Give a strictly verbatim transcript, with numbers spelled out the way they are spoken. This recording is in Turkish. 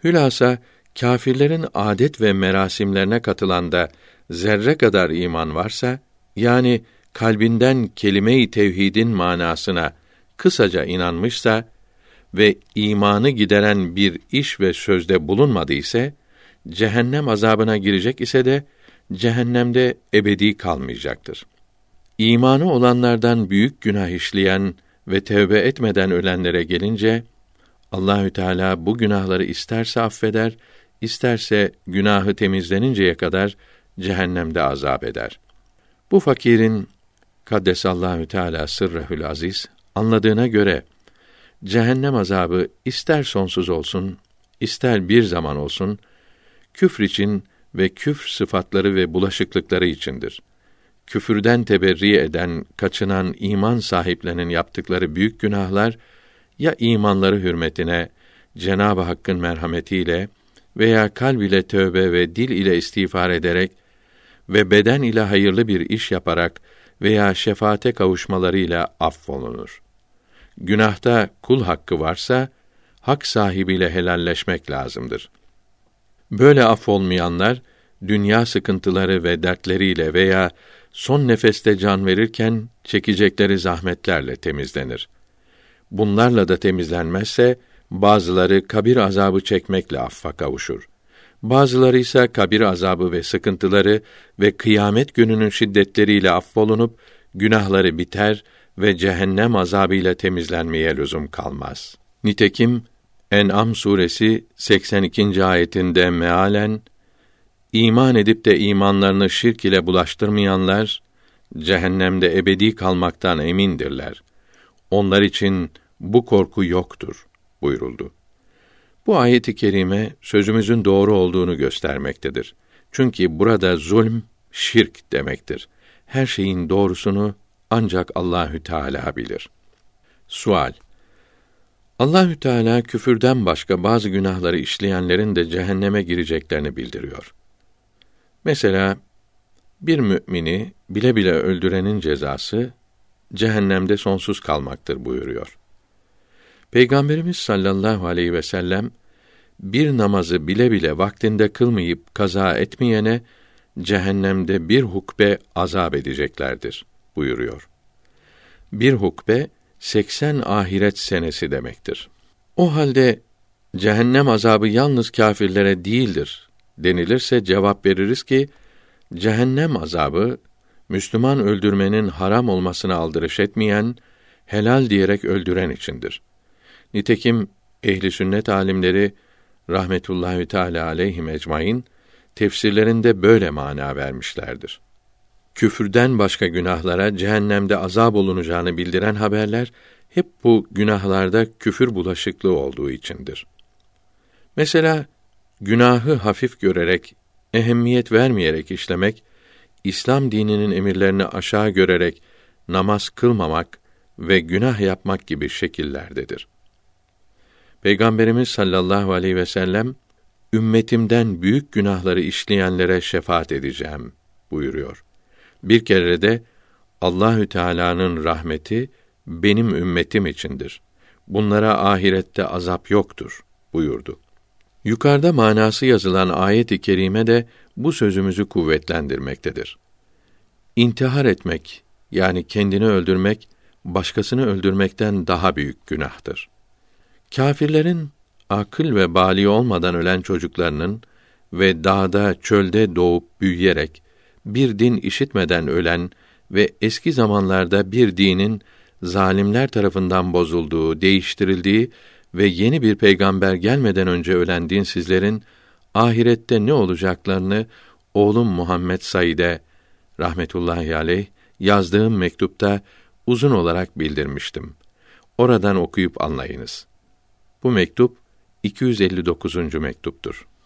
Hülasa, kâfirlerin adet ve merasimlerine katılan da zerre kadar iman varsa, yani kalbinden kelime-i tevhidin manasına kısaca inanmışsa ve imanı gideren bir iş ve sözde bulunmadıysa, cehennem azabına girecek ise de cehennemde ebedi kalmayacaktır. İmanı olanlardan büyük günah işleyen ve tevbe etmeden ölenlere gelince, Allahü Teala bu günahları isterse affeder, isterse günahı temizleninceye kadar cehennemde azap eder. Bu fakirin Kaddesallahu Teala sırrehül aziz anladığına göre cehennem azabı ister sonsuz olsun, ister bir zaman olsun, küfr için ve küfr sıfatları ve bulaşıklıkları içindir. Küfürden teberri eden, kaçınan iman sahiplerinin yaptıkları büyük günahlar, ya imanları hürmetine, Cenab-ı Hakk'ın merhametiyle veya kalb ile tövbe ve dil ile istiğfar ederek ve beden ile hayırlı bir iş yaparak veya şefaate kavuşmalarıyla affolunur. Günahta kul hakkı varsa, hak sahibiyle helalleşmek lazımdır. Böyle affolmayanlar, dünya sıkıntıları ve dertleriyle veya son nefeste can verirken çekecekleri zahmetlerle temizlenir. Bunlarla da temizlenmezse, bazıları kabir azabı çekmekle affa kavuşur. Bazıları ise kabir azabı ve sıkıntıları ve kıyamet gününün şiddetleriyle affolunup, günahları biter ve cehennem azabıyla temizlenmeye lüzum kalmaz. Nitekim, En'am suresi seksen ikinci ayetinde mealen, İman edip de imanlarını şirk ile bulaştırmayanlar, cehennemde ebedi kalmaktan emindirler. Onlar için bu korku yoktur buyuruldu. Bu ayet-i kerime sözümüzün doğru olduğunu göstermektedir. Çünkü burada zulm, şirk demektir. Her şeyin doğrusunu ancak Allahü Teala bilir. Sual: Allahü Teala küfürden başka bazı günahları işleyenlerin de cehenneme gireceklerini bildiriyor. Mesela bir mümini bile bile öldürenin cezası cehennemde sonsuz kalmaktır buyuruyor. Peygamberimiz sallallahu aleyhi ve sellem bir namazı bile bile vaktinde kılmayıp kaza etmeyene cehennemde bir hukbe azap edeceklerdir buyuruyor. Bir hukbe seksen ahiret senesi demektir. O halde cehennem azabı yalnız kâfirlere değildir denilirse cevap veririz ki cehennem azabı Müslüman öldürmenin haram olmasına aldırış etmeyen, helal diyerek öldüren içindir. Nitekim ehli sünnet alimleri rahmetullahi teâlâ aleyhim ecmaîn tefsirlerinde böyle mana vermişlerdir. Küfürden başka günahlara cehennemde azap olunacağını bildiren haberler hep bu günahlarda küfür bulaşıklığı olduğu içindir. Mesela günahı hafif görerek, ehemmiyet vermeyerek işlemek, İslam dininin emirlerini aşağı görerek namaz kılmamak ve günah yapmak gibi şekillerdedir. Peygamberimiz sallallahu aleyhi ve sellem ümmetimden büyük günahları işleyenlere şefaat edeceğim buyuruyor. Bir kere de Allahü Teala'nın rahmeti benim ümmetim içindir. Bunlara ahirette azap yoktur buyurdu. Yukarıda manası yazılan ayet-i kerime de bu sözümüzü kuvvetlendirmektedir. İntihar etmek, yani kendini öldürmek, başkasını öldürmekten daha büyük günahtır. Kâfirlerin akıl ve bâli olmadan ölen çocuklarının ve dağda, çölde doğup büyüyerek bir din işitmeden ölen ve eski zamanlarda bir dinin zalimler tarafından bozulduğu, değiştirildiği ve yeni bir peygamber gelmeden önce ölen dinsizlerin ahirette ne olacaklarını oğlum Muhammed Said'e rahmetullahi aleyh yazdığım mektupta uzun olarak bildirmiştim. Oradan okuyup anlayınız. Bu mektup iki yüz elli dokuzuncu mektuptur.